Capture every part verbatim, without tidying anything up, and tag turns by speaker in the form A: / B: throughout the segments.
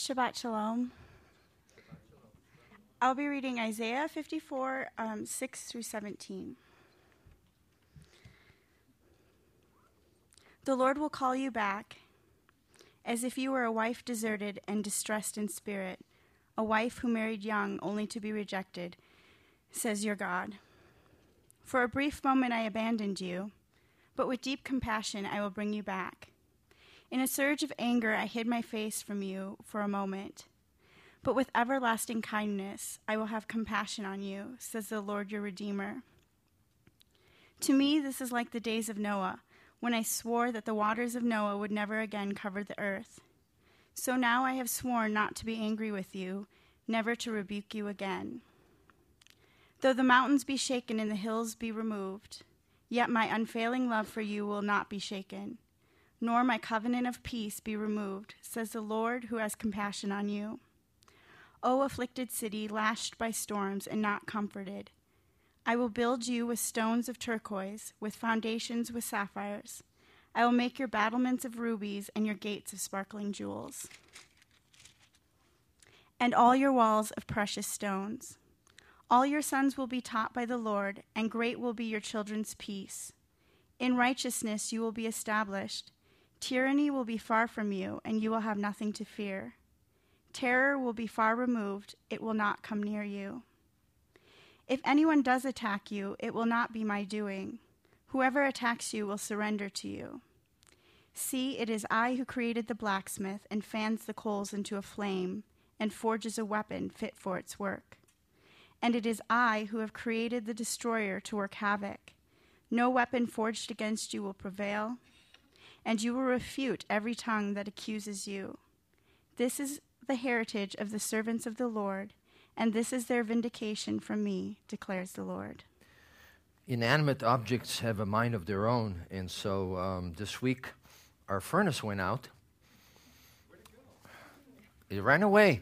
A: Shabbat Shalom. I'll be reading Isaiah fifty-four, um, six through seventeen. The Lord will call you back, as if you were a wife deserted and distressed in spirit, a wife who married young only to be rejected, says your God. For a brief moment I abandoned you, but with deep compassion I will bring you back. In a surge of anger I hid my face from you for a moment, but with everlasting kindness I will have compassion on you, says the Lord your Redeemer. To me this is like the days of Noah, when I swore that the waters of Noah would never again cover the earth. So now I have sworn not to be angry with you, never to rebuke you again. Though the mountains be shaken and the hills be removed, yet my unfailing love for you will not be shaken, nor my covenant of peace be removed, says the Lord who has compassion on you. O afflicted city, lashed by storms and not comforted, I will build you with stones of turquoise, with foundations with sapphires. I will make your battlements of rubies and your gates of sparkling jewels, and all your walls of precious stones. All your sons will be taught by the Lord, and great will be your children's peace. In righteousness you will be established. Tyranny will be far from you, and you will have nothing to fear. Terror will be far removed, it will not come near you. If anyone does attack you, it will not be my doing. Whoever attacks you will surrender to you. See, it is I who created the blacksmith and fans the coals into a flame and forges a weapon fit for its work. And it is I who have created the destroyer to work havoc. No weapon forged against you will prevail, and you will refute every tongue that accuses you. This is the heritage of the servants of the Lord, and this is their vindication from me, declares the Lord.
B: Inanimate objects have a mind of their own, and so um, this week our furnace went out. Where'd it go? It ran away.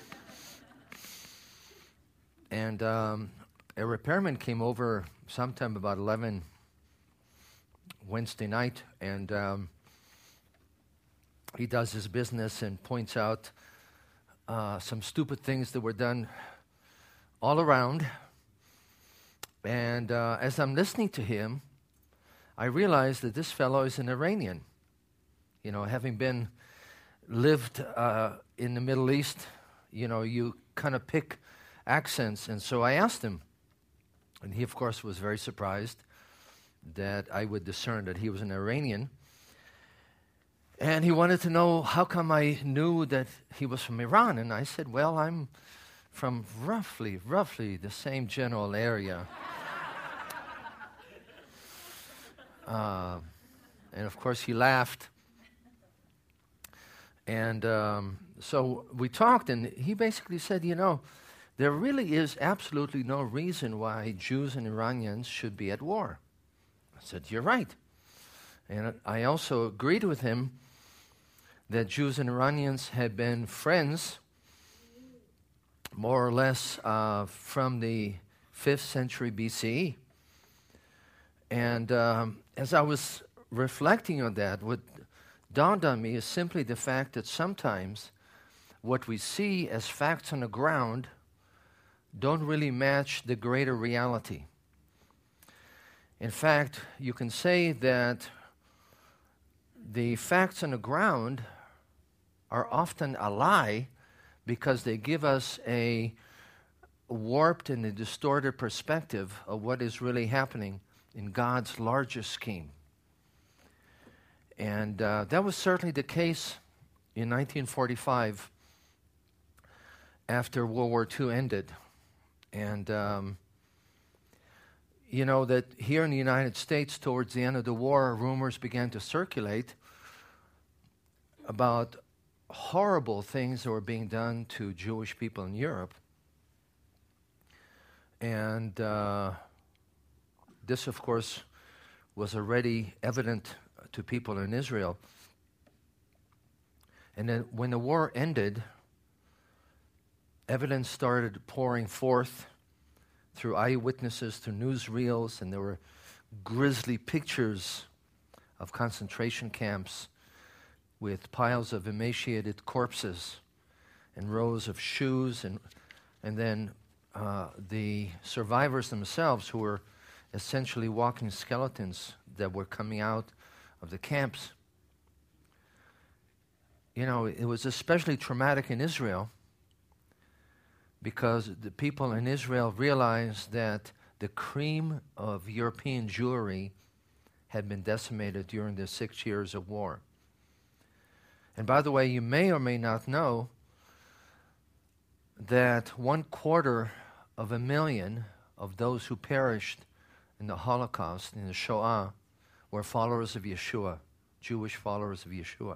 B: And um, a repairman came over sometime about eleven Wednesday night, and um, he does his business and points out uh, some stupid things that were done all around. And uh, as I'm listening to him, I realize that this fellow is an Iranian. You know, having been lived uh, in the Middle East, you know, you kind of pick accents. And so I asked him, and he, of course, was very surprised that I would discern that he was an Iranian. And he wanted to know how come I knew that he was from Iran. And I said, well, I'm from roughly, roughly the same general area. uh, and, of course, he laughed. And um, so we talked, and he basically said, you know, there really is absolutely no reason why Jews and Iranians should be at war. I said, you're right. And I also agreed with him that Jews and Iranians had been friends more or less uh, from the fifth century B C E. And um, as I was reflecting on that, what dawned on me is simply the fact that sometimes what we see as facts on the ground don't really match the greater reality. In fact, you can say that the facts on the ground are often a lie because they give us a warped and a distorted perspective of what is really happening in God's larger scheme. And uh, that was certainly the case in nineteen forty-five after World War Two ended. And um, you know that here in the United States, towards the end of the war, rumors began to circulate about horrible things that were being done to Jewish people in Europe. And uh, this, of course, was already evident to people in Israel. And then when the war ended, evidence started pouring forth through eyewitnesses, through newsreels, and there were grisly pictures of concentration camps with piles of emaciated corpses and rows of shoes, and and then uh, the survivors themselves, who were essentially walking skeletons that were coming out of the camps. You know, it was especially traumatic in Israel because the people in Israel realized that the cream of European Jewry had been decimated during the six years of war. And by the way, you may or may not know that one quarter of a million of those who perished in the Holocaust, in the Shoah, were followers of Yeshua, Jewish followers of Yeshua.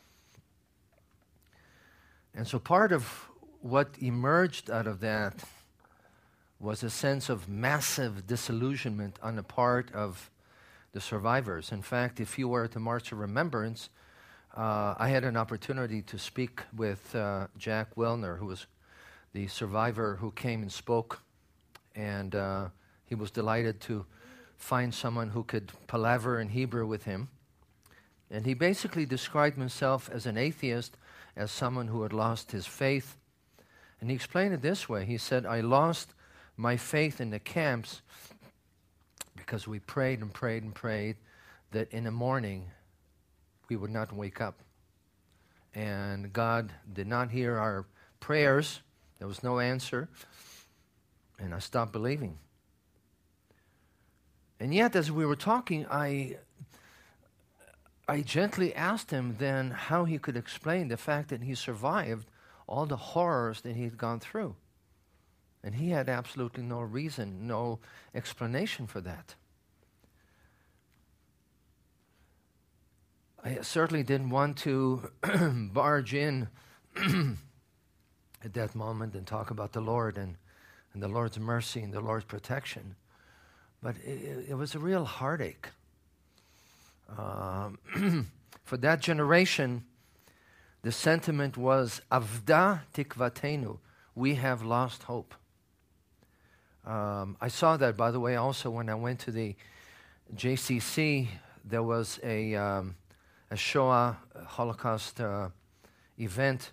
B: And so part of what emerged out of that was a sense of massive disillusionment on the part of the survivors. In fact, if you were at the March of Remembrance, uh, I had an opportunity to speak with uh, Jack Wilner, who was the survivor who came and spoke, and uh, he was delighted to find someone who could palaver in Hebrew with him. And he basically described himself as an atheist, as someone who had lost his faith. And he explained it this way. He said, I lost my faith in the camps because we prayed and prayed and prayed that in the morning we would not wake up. And God did not hear our prayers. There was no answer. And I stopped believing. And yet, as we were talking, I I gently asked him then how he could explain the fact that he survived all the horrors that he had gone through. And he had absolutely no reason, no explanation for that. I certainly didn't want to barge in at that moment and talk about the Lord and, and the Lord's mercy and the Lord's protection. But it, it was a real heartache. Um, for that generation, the sentiment was, Avda tikvatenu, we have lost hope. Um, I saw that, by the way, also when I went to the J C C. There was a, um, a Shoah Holocaust uh, event,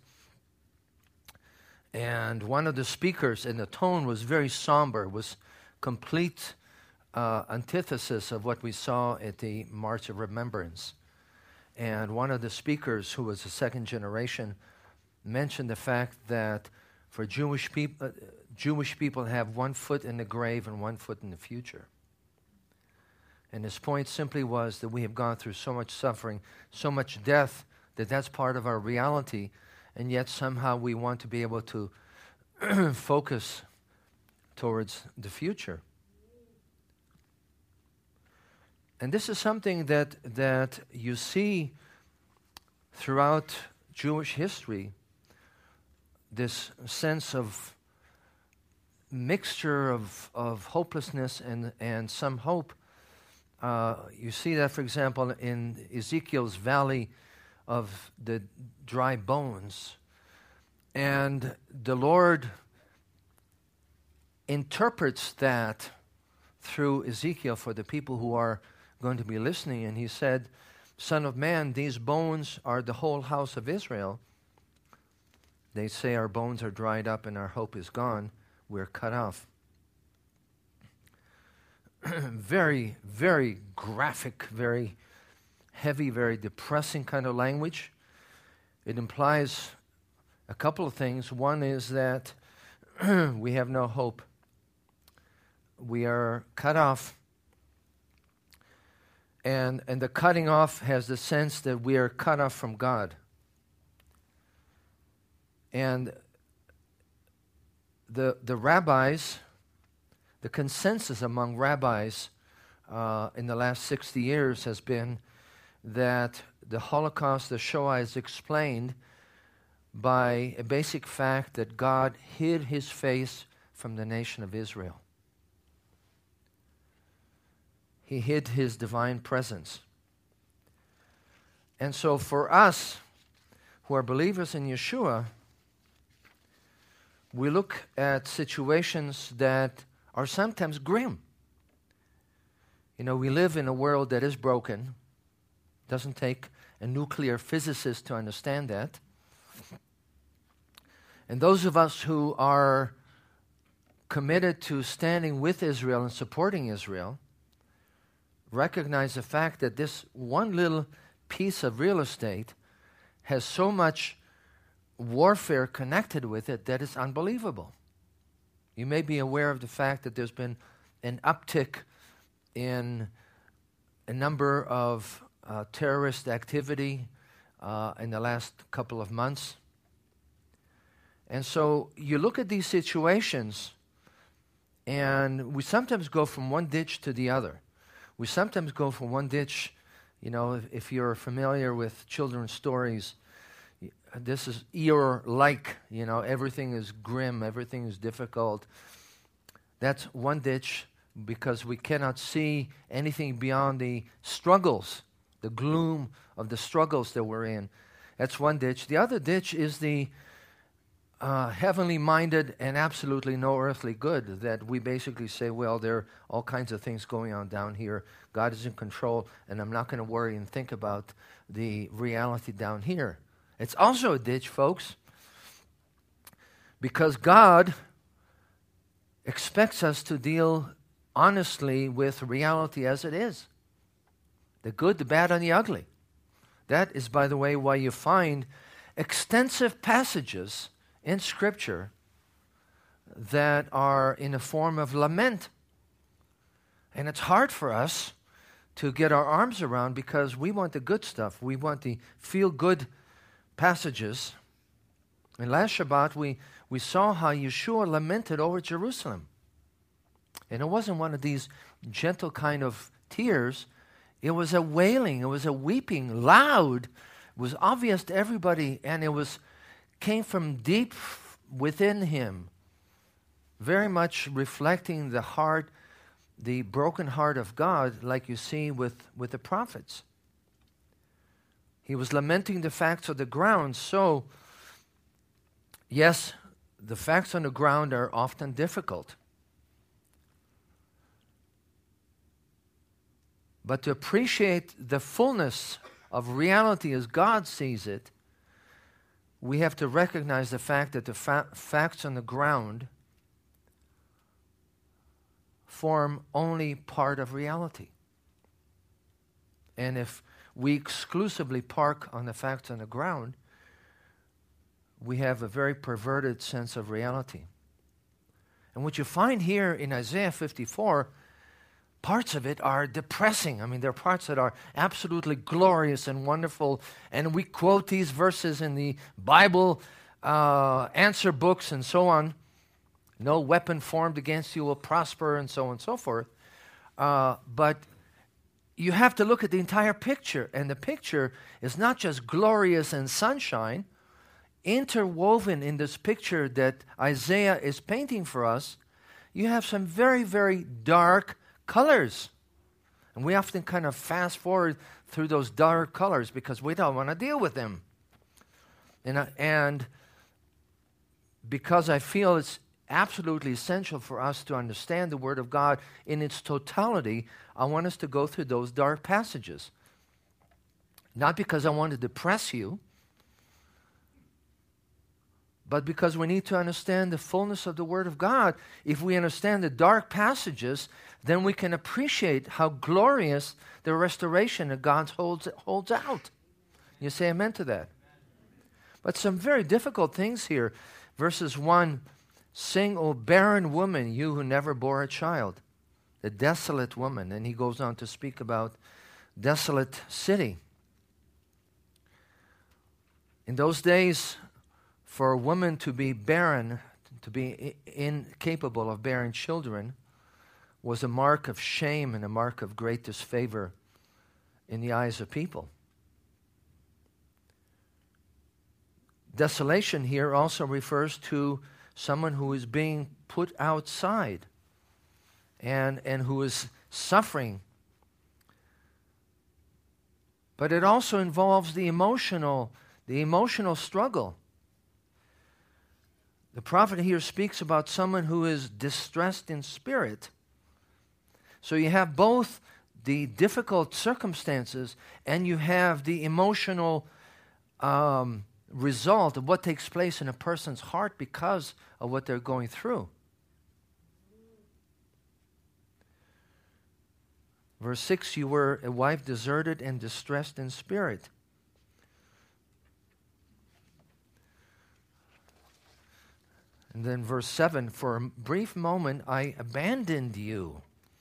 B: and one of the speakers, and the tone was very somber, was complete Uh, antithesis of what we saw at the March of Remembrance. And one of the speakers, who was a second generation, mentioned the fact that for Jewish people, uh, Jewish people have one foot in the grave and one foot in the future. And his point simply was that we have gone through so much suffering, so much death, that that's part of our reality, and yet somehow we want to be able to focus towards the future. And this is something that that you see throughout Jewish history, this sense of mixture of, of hopelessness and, and some hope. Uh, you see that, for example, in Ezekiel's valley of the dry bones. And the Lord interprets that through Ezekiel for the people who are going to be listening, and he said, Son of man, these bones are the whole house of Israel. They say our bones are dried up and our hope is gone. We're cut off. Very, very graphic, very heavy, very depressing kind of language. It implies a couple of things. One is that we have no hope. We are cut off. And, and the cutting off has the sense that we are cut off from God. And the, the rabbis, the consensus among rabbis uh, in the last sixty years has been that the Holocaust, the Shoah, is explained by a basic fact that God hid his face from the nation of Israel. He hid his divine presence. And so for us, who are believers in Yeshua, we look at situations that are sometimes grim. You know, we live in a world that is broken. It doesn't take a nuclear physicist to understand that. And those of us who are committed to standing with Israel and supporting Israel recognize the fact that this one little piece of real estate has so much warfare connected with it that it's unbelievable. You may be aware of the fact that there's been an uptick in a number of uh, terrorist activity uh, in the last couple of months. And so you look at these situations, and we sometimes go from one ditch to the other. We sometimes go from one ditch, you know, if, if you're familiar with children's stories, this is Eeyore-like, you know, everything is grim, everything is difficult. That's one ditch because we cannot see anything beyond the struggles, the gloom of the struggles that we're in. That's one ditch. The other ditch is the uh, heavenly minded and absolutely no earthly good, that we basically say, well, there are all kinds of things going on down here. God is in control, and I'm not going to worry and think about the reality down here. It's also a ditch, folks, because God expects us to deal honestly with reality as it is. The good, the bad, and the ugly. That is, by the way, why you find extensive passages in Scripture that are in a form of lament. And it's hard for us to get our arms around because we want the good stuff. We want the feel-good passages. And last Shabbat, we, we saw how Yeshua lamented over Jerusalem. And it wasn't one of these gentle kind of tears. It was a wailing. It was a weeping, loud. It was obvious to everybody, and it was came from deep within him, very much reflecting the heart, the broken heart of God, like you see with, with the prophets. He was lamenting the facts of the ground. So, yes, the facts on the ground are often difficult. But to appreciate the fullness of reality as God sees it, we have to recognize the fact that the fa- facts on the ground form only part of reality. And if we exclusively park on the facts on the ground, we have a very perverted sense of reality. And what you find here in Isaiah fifty-four, parts of it are depressing. I mean, there are parts that are absolutely glorious and wonderful, and we quote these verses in the Bible uh, answer books and so on. No weapon formed against you will prosper, and so on and so forth. Uh, but you have to look at the entire picture, and the picture is not just glorious and sunshine. Interwoven in this picture that Isaiah is painting for us, you have some very, very dark colors. And we often kind of fast forward through those dark colors because we don't want to deal with them. And, I, and because I feel it's absolutely essential for us to understand the Word of God in its totality, I want us to go through those dark passages. Not because I want to depress you, but because we need to understand the fullness of the Word of God. If we understand the dark passages, then we can appreciate how glorious the restoration that God holds, holds out. You say amen to that? But some very difficult things here. Verses one, sing, O barren woman, you who never bore a child, the desolate woman. And he goes on to speak about desolate city. In those days, for a woman to be barren, to be I- incapable of bearing children, was a mark of shame and a mark of great disfavor in the eyes of people. Desolation here also refers to someone who is being put outside and, and who is suffering. But it also involves the emotional, the emotional struggle. The prophet here speaks about someone who is distressed in spirit. So you have both the difficult circumstances and you have the emotional um, result of what takes place in a person's heart because of what they're going through. Verse six, you were a wife deserted and distressed in spirit. And then verse seven, for a brief moment I abandoned you.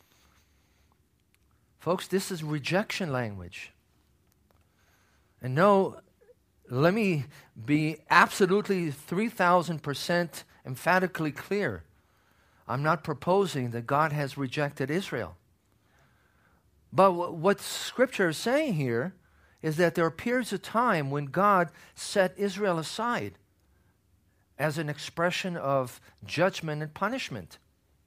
B: Folks, this is rejection language. And no, let me be absolutely three thousand percent emphatically clear. I'm not proposing that God has rejected Israel. But w- what Scripture is saying here is that there are periods of time when God set Israel aside as an expression of judgment and punishment.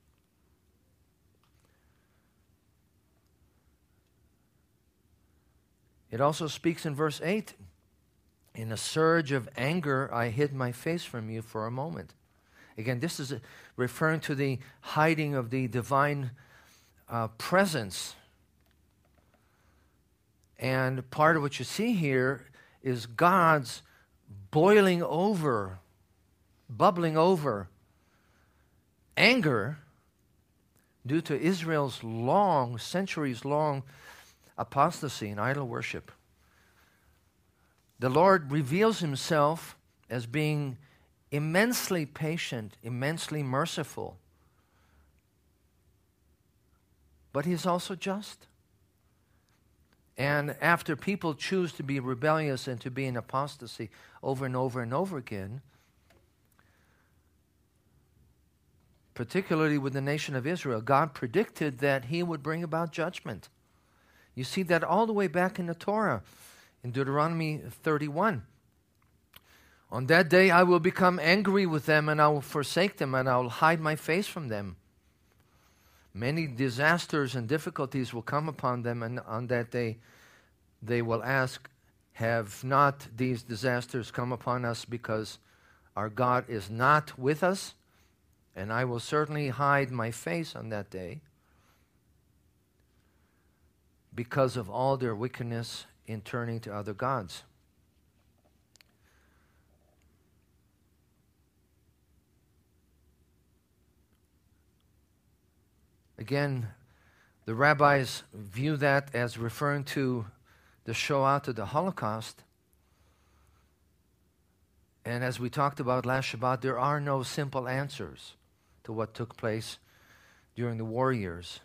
B: It also speaks in verse eight, in a surge of anger I hid my face from you for a moment. Again, this is a, referring to the hiding of the divine uh, presence. And part of what you see here is God's boiling over, bubbling over anger due to Israel's long, centuries-long apostasy and idol worship. The Lord reveals himself as being immensely patient, immensely merciful. But he's also just. And after people choose to be rebellious and to be in apostasy over and over and over again, particularly with the nation of Israel, God predicted that he would bring about judgment. You see that all the way back in the Torah, in Deuteronomy thirty-one. On that day I will become angry with them, and I will forsake them, and I will hide my face from them. Many disasters and difficulties will come upon them, and on that day they will ask, have not these disasters come upon us because our God is not with us? And I will certainly hide my face on that day because of all their wickedness in turning to other gods. Again, the rabbis view that as referring to the Shoah, to the Holocaust. And as we talked about last Shabbat, there are no simple answers to what took place during the war years.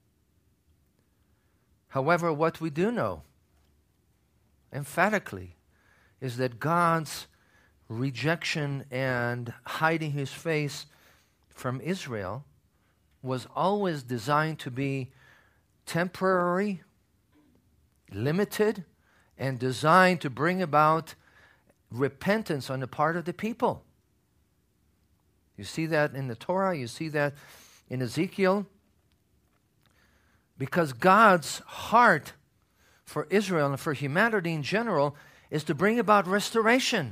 B: However, what we do know, emphatically, is that God's rejection and hiding his face from Israel was always designed to be temporary, limited, and designed to bring about repentance on the part of the people. You see that in the Torah, you see that in Ezekiel. Because God's heart for Israel and for humanity in general is to bring about restoration.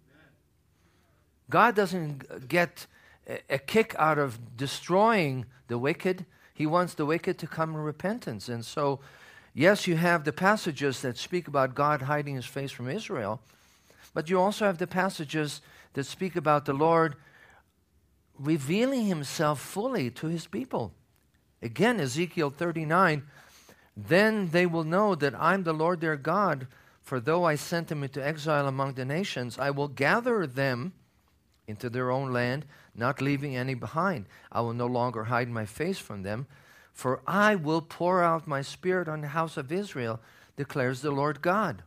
B: God doesn't get a kick out of destroying the wicked. He wants the wicked to come in repentance. And so, yes, you have the passages that speak about God hiding his face from Israel, but you also have the passages that speak about the Lord revealing himself fully to his people. Again, Ezekiel thirty-nine, then they will know that I'm the Lord their God, for though I sent them into exile among the nations, I will gather them into their own land, not leaving any behind. I will no longer hide my face from them, for I will pour out my spirit on the house of Israel, declares the Lord God.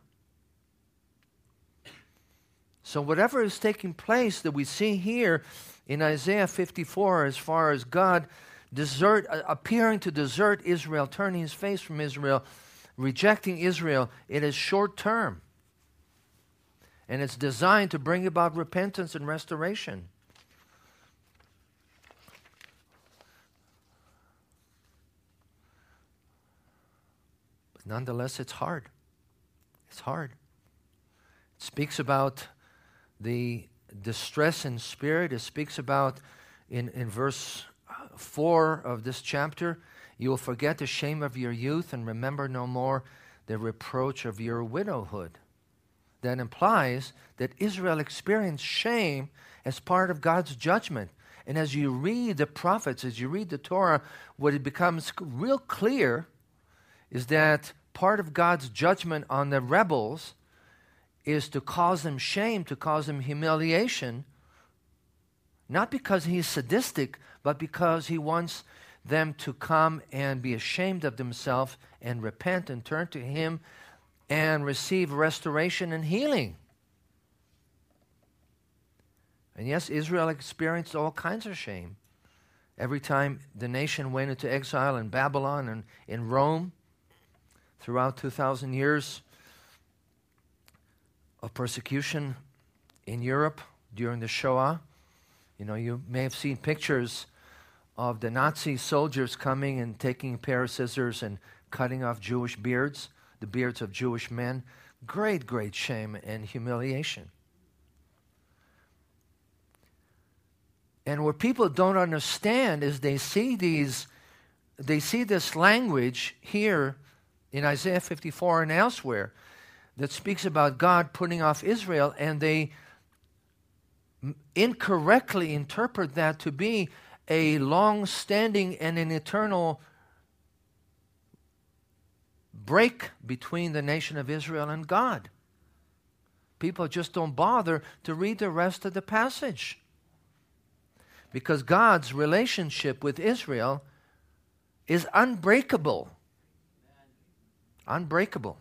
B: So whatever is taking place that we see here in Isaiah fifty-four, as far as God desert, uh, appearing to desert Israel, turning his face from Israel, rejecting Israel, it is short term. And it's designed to bring about repentance and restoration. But nonetheless, it's hard. It's hard. It speaks about the distress in spirit. It speaks about, in, in verse four of this chapter, you will forget the shame of your youth and remember no more the reproach of your widowhood. that implies that Israel experienced shame as part of God's judgment. And as you read the prophets, as you read the Torah, what it becomes real clear is that part of God's judgment on the rebels is to cause them shame, to cause them humiliation, not because he's sadistic, but because he wants them to come and be ashamed of themselves and repent and turn to him and receive restoration and healing. And yes, Israel experienced all kinds of shame. Every time the nation went into exile in Babylon and in Rome, throughout two thousand years of persecution in Europe during the Shoah. You know, you may have seen pictures of the Nazi soldiers coming and taking a pair of scissors and cutting off Jewish beards, the beards of Jewish men. Great, great shame and humiliation. And what people don't understand is they see these, they see this language here in Isaiah fifty-four and elsewhere that speaks about God putting off Israel, and they incorrectly interpret that to be a long-standing and an eternal break between the nation of Israel and God. People just don't bother to read the rest of the passage, because God's relationship with Israel is unbreakable. Unbreakable.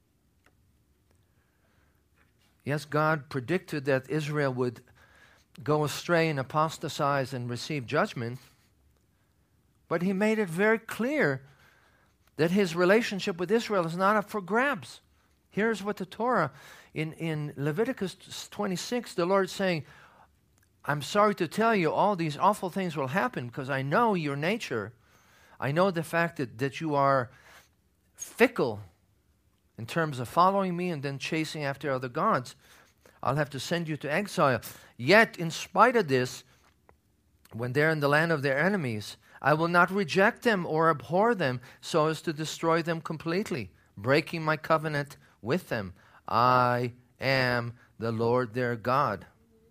B: Yes, God predicted that Israel would go astray and apostatize and receive judgment, but he made it very clear that his relationship with Israel is not up for grabs. Here's what the Torah, in, in Leviticus twenty-six, the Lord saying, I'm sorry to tell you all these awful things will happen because I know your nature. I know the fact that, that you are fickle in terms of following me and then chasing after other gods. I'll have to send you to exile. Yet, in spite of this, when they're in the land of their enemies, I will not reject them or abhor them so as to destroy them completely, breaking my covenant with them. I am the Lord their God.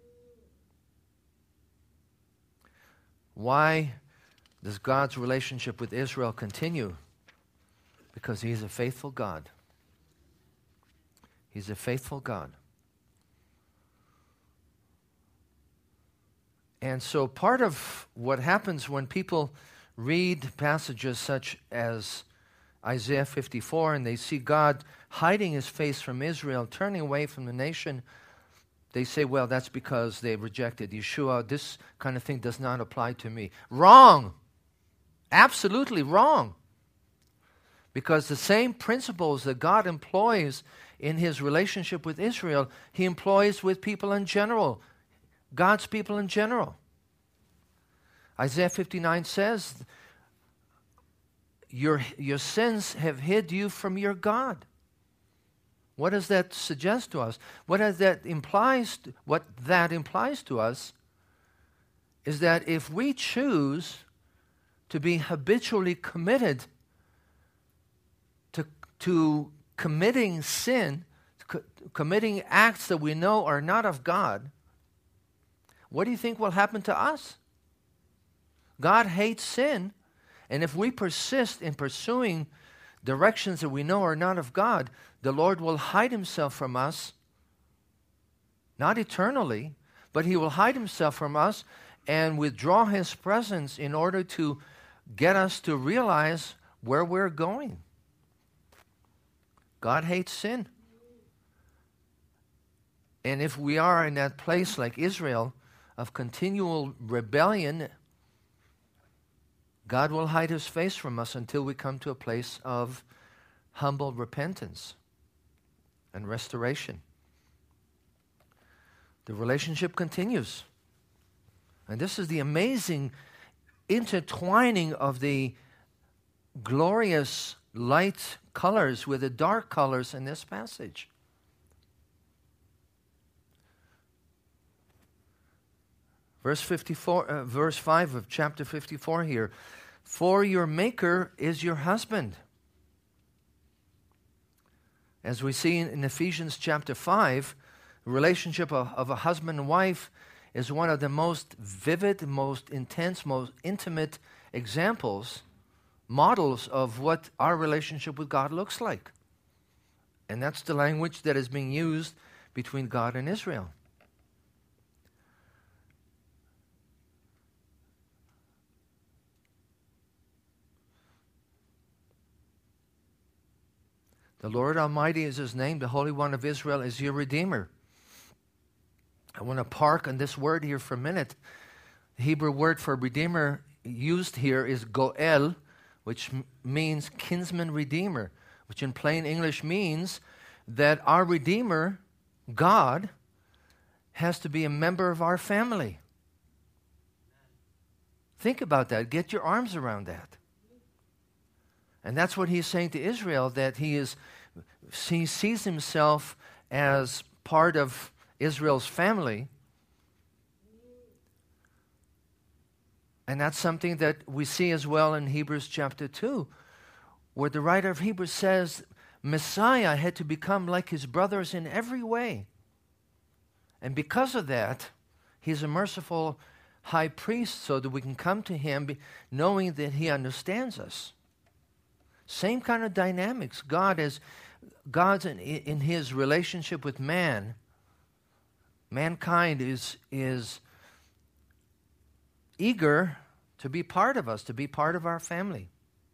B: Why does God's relationship with Israel continue? Because he's a faithful God. He's a faithful God. And so part of what happens when people read passages such as Isaiah fifty-four and they see God hiding his face from Israel, turning away from the nation, they say, well, that's because they rejected Yeshua. This kind of thing does not apply to me. Wrong. Absolutely wrong. Because the same principles that God employs in his relationship with Israel, he employs with people in general, God's people in general. Isaiah fifty-nine says, your, your sins have hid you from your God. What does that suggest to us? What does that implies? To, what that implies to us is that if we choose to be habitually committed to, to committing sin, co- committing acts that we know are not of God, what do you think will happen to us? God hates sin, and if we persist in pursuing directions that we know are not of God, the Lord will hide himself from us, not eternally, but he will hide himself from us and withdraw his presence in order to get us to realize where we're going. God hates sin. And if we are in that place like Israel of continual rebellion, God will hide his face from us until we come to a place of humble repentance and restoration. The relationship continues. And this is the amazing intertwining of the glorious light colors with the dark colors in this passage. Verse fifty-four, uh, verse five of chapter fifty-four here. For your Maker is your husband. As we see in, in Ephesians chapter five, the relationship of, of a husband and wife is one of the most vivid, most intense, most intimate examples, models of what our relationship with God looks like. And that's the language that is being used between God and Israel. The Lord Almighty is His name. The Holy One of Israel is your Redeemer. I want to park on this word here for a minute. The Hebrew word for Redeemer used here is Goel, which m- means kinsman redeemer, which in plain English means that our Redeemer, God, has to be a member of our family. Think about that. Get your arms around that. And that's what He's saying to Israel, that He is He sees Himself as part of Israel's family. And that's something that we see as well in Hebrews chapter two, where the writer of Hebrews says Messiah had to become like His brothers in every way. And because of that, He's a merciful high priest so that we can come to Him be, knowing that He understands us. Same kind of dynamics. God is, God's in, in His relationship with man. Mankind is, is eager to be part of us, to be part of our family.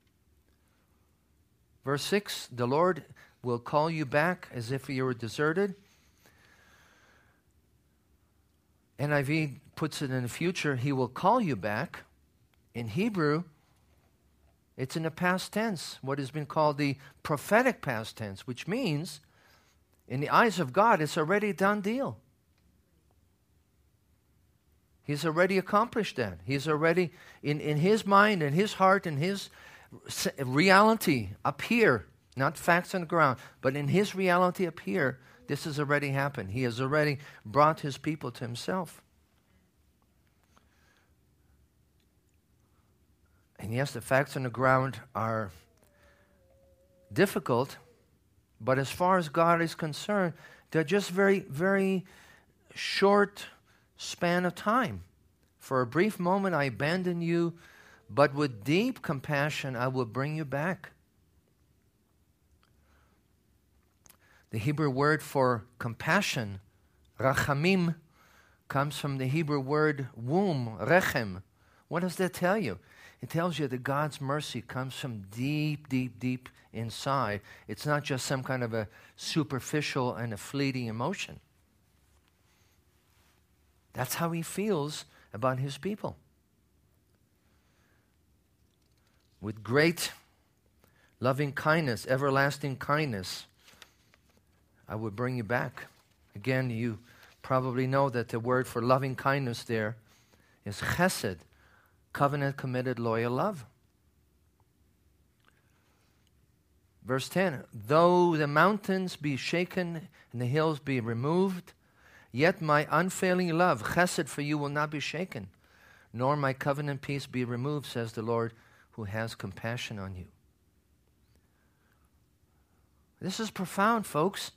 B: Verse six, the Lord will call you back as if you were deserted. N I V puts it in the future, He will call you back. In Hebrew, it's in the past tense, what has been called the prophetic past tense, which means, in the eyes of God, it's already a done deal. He's already accomplished that. He's already, in, in His mind, in His heart, in His reality up here, not facts on the ground, but in His reality up here, this has already happened. He has already brought His people to Himself. And yes, the facts on the ground are difficult, but as far as God is concerned, they're just very, very short span of time. For a brief moment I abandon you, but with deep compassion I will bring you back. The Hebrew word for compassion, rachamim, comes from the Hebrew word womb, rechem. What does that tell you? It tells you that God's mercy comes from deep, deep, deep inside. It's not just some kind of a superficial and a fleeting emotion. That's how He feels about His people. With great loving kindness, everlasting kindness, I will bring you back. Again, you probably know that the word for loving kindness there is chesed, covenant committed loyal love. Verse ten, though the mountains be shaken and the hills be removed, yet my unfailing love, chesed for you, will not be shaken, nor my covenant peace be removed, says the Lord, who has compassion on you. This is profound, folks.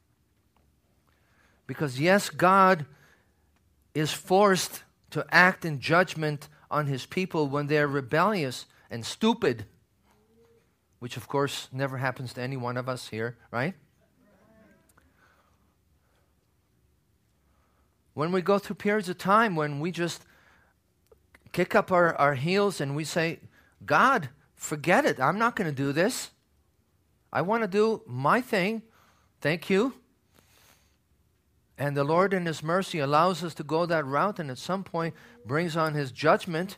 B: Because yes, God is forced to act in judgment on His people when they're rebellious and stupid, which of course never happens to any one of us here, right? When we go through periods of time when we just kick up our, our heels and we say, God, forget it. I'm not going to do this. I want to do my thing. Thank you. And the Lord in His mercy allows us to go that route and at some point brings on His judgment.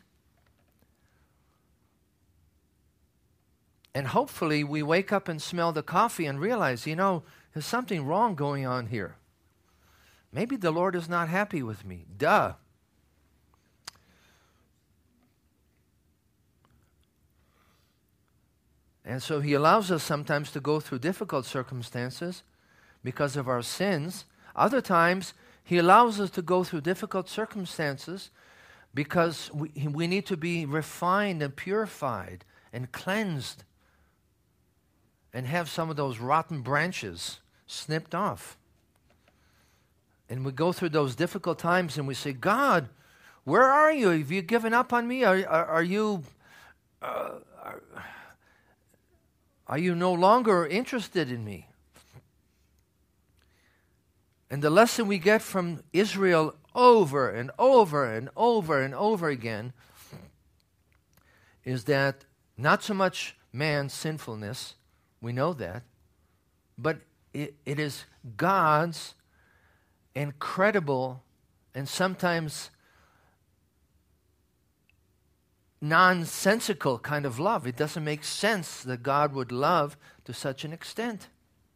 B: And hopefully we wake up and smell the coffee and realize, you know, there's something wrong going on here. Maybe the Lord is not happy with me. Duh. And so He allows us sometimes to go through difficult circumstances because of our sins. Other times, He allows us to go through difficult circumstances because we, we need to be refined and purified and cleansed and have some of those rotten branches snipped off. And we go through those difficult times and we say, God, where are you? Have you given up on me? Are, are, are you uh, are, are you no longer interested in me? And the lesson we get from Israel over and over and over and over again is that not so much man's sinfulness, we know that, but it, it is God's incredible and sometimes nonsensical kind of love. It doesn't make sense that God would love to such an extent.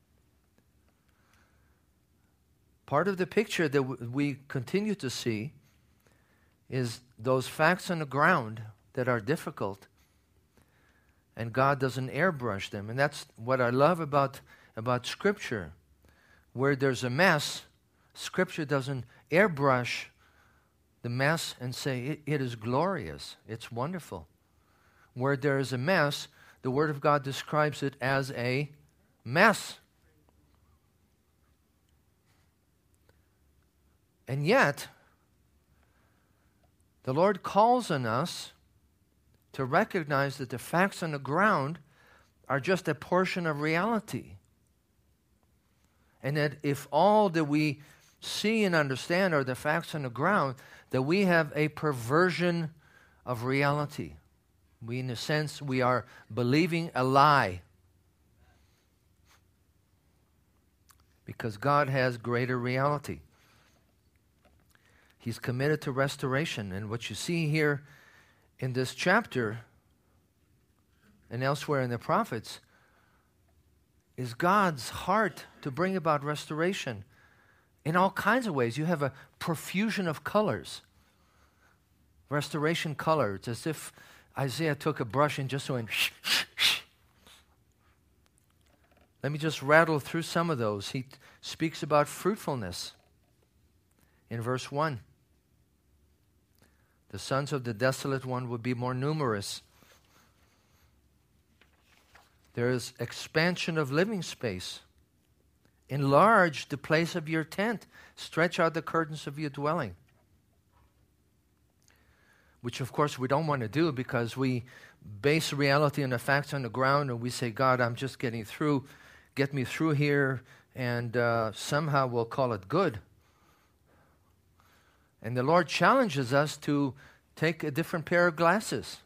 B: Part of the picture that w- we continue to see is those facts on the ground that are difficult, and God doesn't airbrush them. And that's what I love about, about Scripture. Where there's a mess, Scripture doesn't airbrush the mess and say, it, it is glorious, it's wonderful. Where there is a mess, the Word of God describes it as a mess. And yet, the Lord calls on us to recognize that the facts on the ground are just a portion of reality. And that if all that we see and understand are the facts on the ground, that we have a perversion of reality. We, in a sense, we are believing a lie. Because God has greater reality. He's committed to restoration. And what you see here in this chapter and elsewhere in the prophets is God's heart to bring about restoration in all kinds of ways. You have a profusion of colors. Restoration color. It's as if Isaiah took a brush and just went shh, shh, shh. Let me just rattle through some of those. He t- speaks about fruitfulness in verse one. The sons of the desolate one would be more numerous. There is expansion of living space. Enlarge the place of your tent. Stretch out the curtains of your dwelling. Which, of course, we don't want to do because we base reality on the facts on the ground and we say, God, I'm just getting through. Get me through here and uh, somehow we'll call it good. And the Lord challenges us to take a different pair of glasses.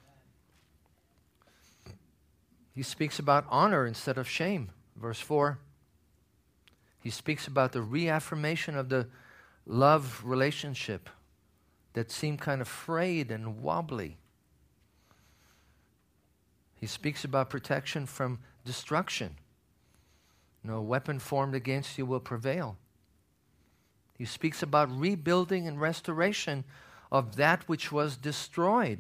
B: He speaks about honor instead of shame. Verse four. He speaks about the reaffirmation of the love relationship that seemed kind of frayed and wobbly. He speaks about protection from destruction. No weapon formed against you will prevail. He speaks about rebuilding and restoration of that which was destroyed.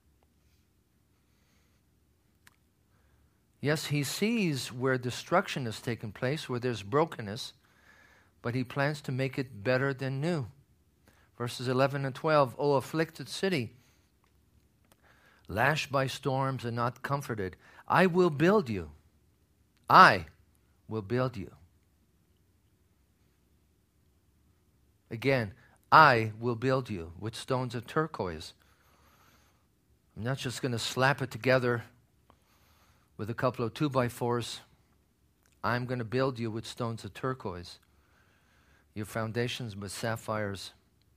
B: Yes, he sees where destruction has taken place, where there's brokenness, but he plans to make it better than new. Verses eleven and twelve, O afflicted city, lashed by storms and not comforted, I will build you. I will build you. Again, I will build you with stones of turquoise. I'm not just going to slap it together with a couple of two by fours. I'm going to build you with stones of turquoise. Your foundations with sapphires.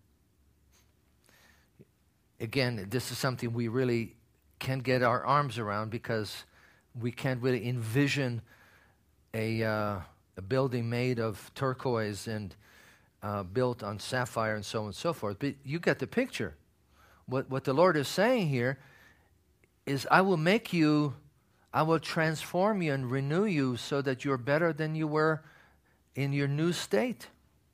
B: Again, this is something we really can't get our arms around because we can't really envision a, uh, a building made of turquoise and uh, built on sapphire and so on and so forth. But you get the picture. What, what the Lord is saying here is, I will make you, I will transform you and renew you so that you're better than you were in your new state.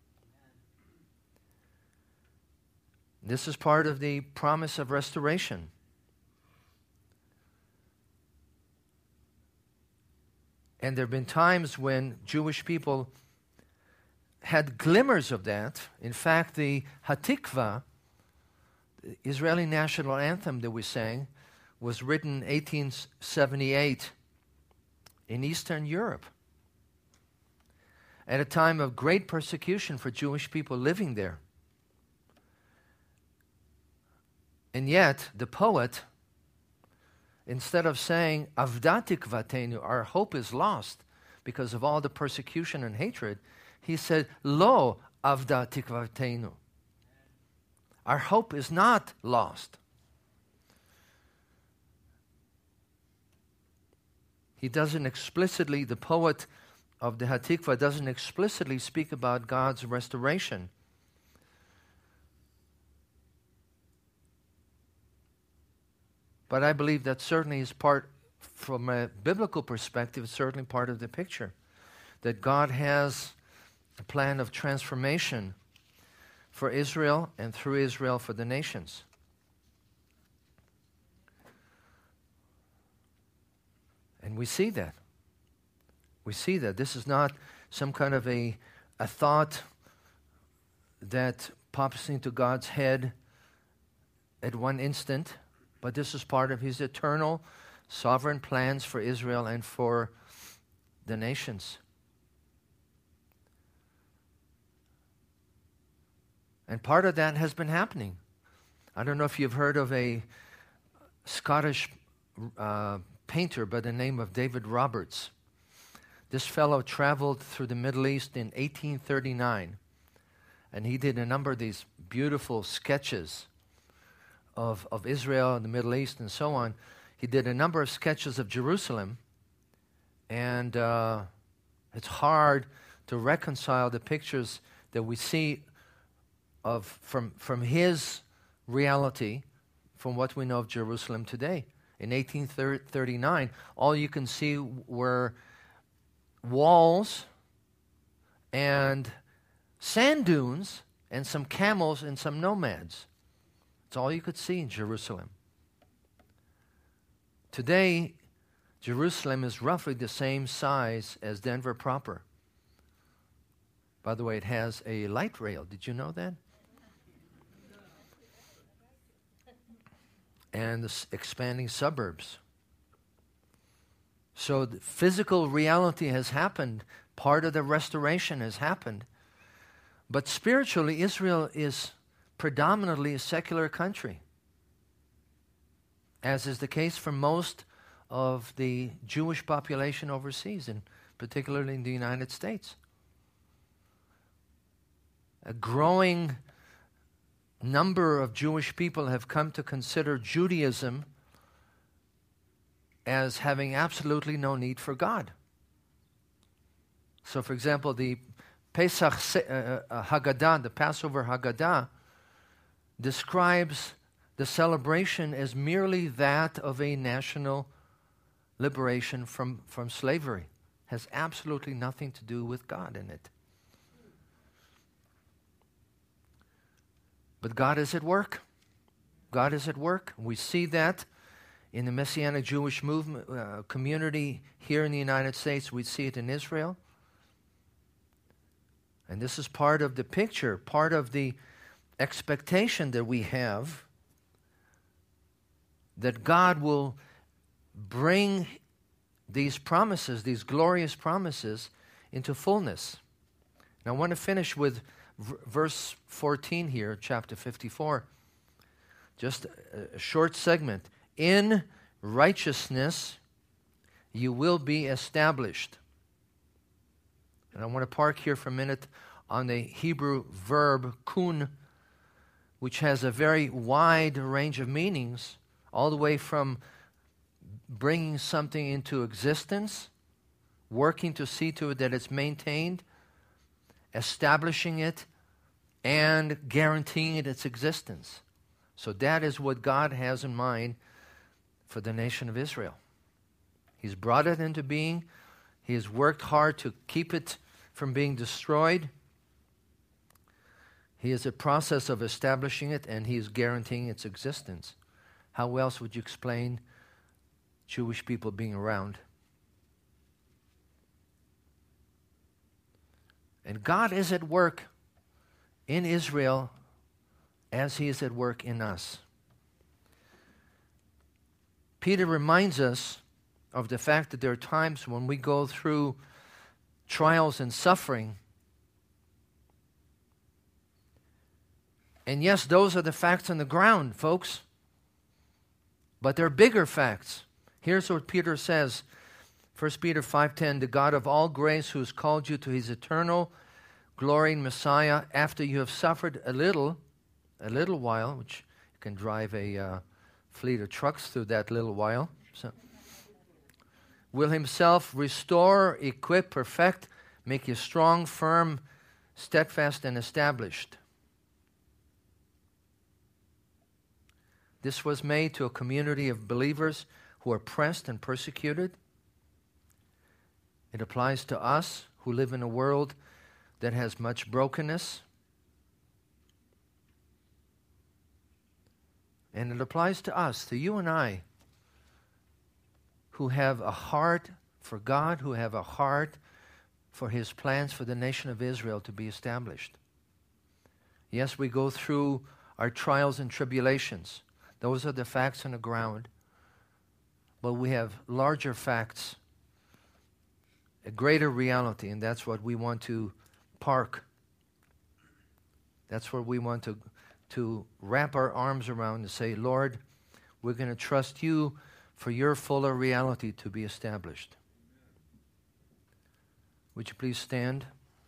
B: This is part of the promise of restoration. And there have been times when Jewish people had glimmers of that. In fact, the Hatikvah, the Israeli national anthem that we sang, was written in eighteen seventy-eight. in Eastern Europe at a time of great persecution for Jewish people living there. And yet, the poet, instead of saying, Avda tikvatenu, our hope is lost because of all the persecution and hatred, he said, Lo avda tikvatenu. Our hope is not lost. He doesn't explicitly, the poet of the Hatikvah doesn't explicitly speak about God's restoration. But I believe that certainly is part, from a biblical perspective, certainly part of the picture. That God has a plan of transformation for Israel and through Israel for the nations. And we see that. We see that. This is not some kind of a, a thought that pops into God's head at one instant, but this is part of His eternal, sovereign plans for Israel and for the nations. And part of that has been happening. I don't know if you've heard of a Scottish uh, painter by the name of David Roberts. This fellow traveled through the Middle East in eighteen thirty-nine, and he did a number of these beautiful sketches of, of Israel and the Middle East and so on. He did a number of sketches of Jerusalem, and uh, it's hard to reconcile the pictures that we see of from, from his reality from what we know of Jerusalem today. In eighteen thirty-nine, all you can see were walls and sand dunes and some camels and some nomads. It's all you could see in Jerusalem. Today, Jerusalem is roughly the same size as Denver proper. By the way, it has a light rail. Did you know that? And the expanding suburbs. So the physical reality has happened. Part of the restoration has happened. But spiritually, Israel is predominantly a secular country, as is the case for most of the Jewish population overseas, and particularly in the United States. A growing number of Jewish people have come to consider Judaism as having absolutely no need for God. So, for example, the Pesach uh, uh, Haggadah, the Passover Haggadah, describes the celebration as merely that of a national liberation from, from slavery. Has absolutely nothing to do with God in it. But God is at work. God is at work. We see that in the Messianic Jewish movement uh, community here in the United States. We see it in Israel. And this is part of the picture, part of the expectation that we have that God will bring these promises, these glorious promises, into fullness. Now I want to finish with v- verse fourteen here, chapter fifty-four. Just a, a short segment. In righteousness you will be established. And I want to park here for a minute on the Hebrew verb kun, which has a very wide range of meanings, all the way from bringing something into existence, working to see to it that it's maintained, establishing it, and guaranteeing it its existence. So that is what God has in mind for the nation of Israel. He's brought it into being. He has worked hard to keep it from being destroyed. He is a process of establishing it, and He is guaranteeing its existence. How else would you explain Jewish people being around? And God is at work in Israel as He is at work in us. Peter reminds us of the fact that there are times when we go through trials and suffering. And yes, those are the facts on the ground, folks. But they're bigger facts. Here's what Peter says, First Peter five ten, the God of all grace who has called you to his eternal glory in Messiah, after you have suffered a little, a little while, which you can drive a uh, fleet of trucks through that little while, so, will himself restore, equip, perfect, make you strong, firm, steadfast, and established. This was made to a community of believers who are pressed and persecuted. It applies to us who live in a world that has much brokenness. And it applies to us, to you and I, who have a heart for God, who have a heart for his plans for the nation of Israel to be established. Yes, we go through our trials and tribulations. Those are the facts on the ground. But we have larger facts, a greater reality, and that's what we want to park. That's what we want to, to wrap our arms around and say, Lord, we're going to trust you for your fuller reality to be established. Would you please stand?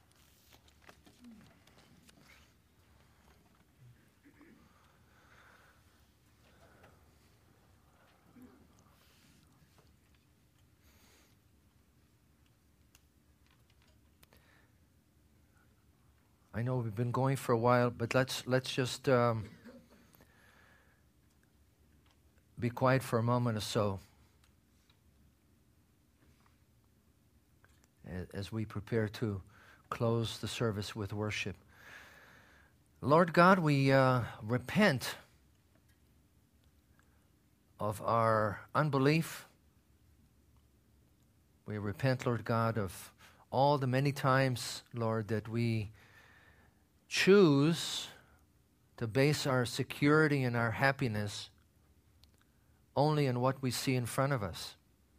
B: I know we've been going for a while, but let's let's just um, be quiet for a moment or so as we prepare to close the service with worship. Lord God, we uh, repent of our unbelief. We repent, Lord God, of all the many times, Lord, that we choose to base our security and our happiness only on what we see in front of us.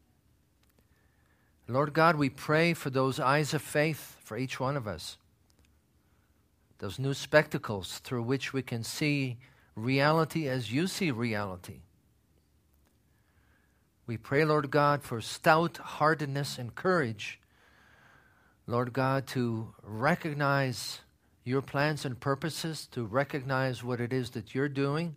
B: Lord God, we pray for those eyes of faith for each one of us, those new spectacles through which we can see reality as you see reality. We pray, Lord God, for stout-heartedness and courage, Lord God, to recognize your plans and purposes, to recognize what it is that you're doing,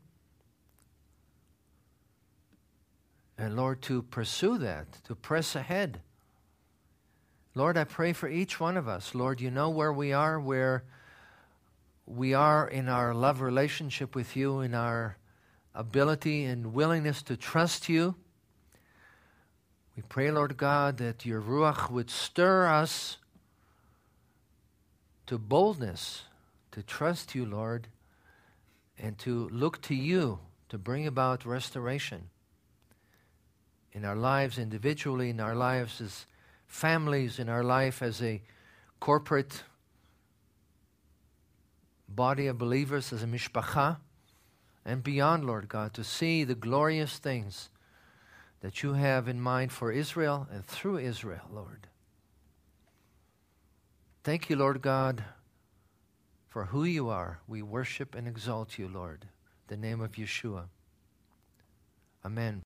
B: and Lord, to pursue that, to press ahead. Lord, I pray for each one of us. Lord, you know where we are, where we are in our love relationship with you, in our ability and willingness to trust you. We pray, Lord God, that your Ruach would stir us to boldness, to trust you, Lord, and to look to you to bring about restoration in our lives individually, in our lives as families, in our life as a corporate body of believers, as a mishpacha, and beyond, Lord God, to see the glorious things that you have in mind for Israel and through Israel, Lord. Thank you, Lord God, for who you are. We worship and exalt you, Lord. In the name of Yeshua. Amen.